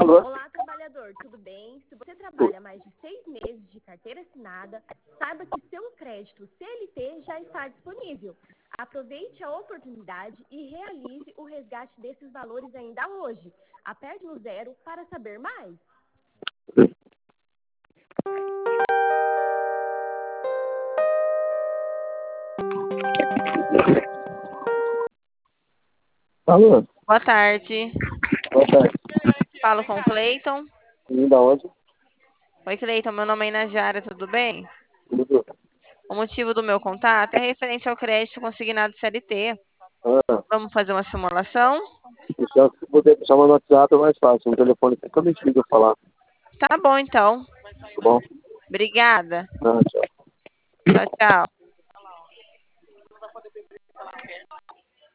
Alô? Olá, trabalhador, tudo bem? Se você trabalha mais de 6 meses de carteira assinada, saiba que seu crédito CLT já está disponível. Aproveite a oportunidade e realize o resgate desses valores ainda hoje. Aperte no 0 para saber mais. Alô? Boa tarde. Boa tarde. Falo com o Cleiton. Da onde? Oi, Cleiton. Meu nome é Inajara, tudo bem? Tudo. O motivo do meu contato é referente ao crédito consignado CLT. Ah, Vamos fazer uma simulação? se puder me chamar no WhatsApp é mais fácil. No telefone fica muito difícil eu falar. Tá bom, então. Tá bom? Obrigada. Ah, tchau. Tchau, tchau.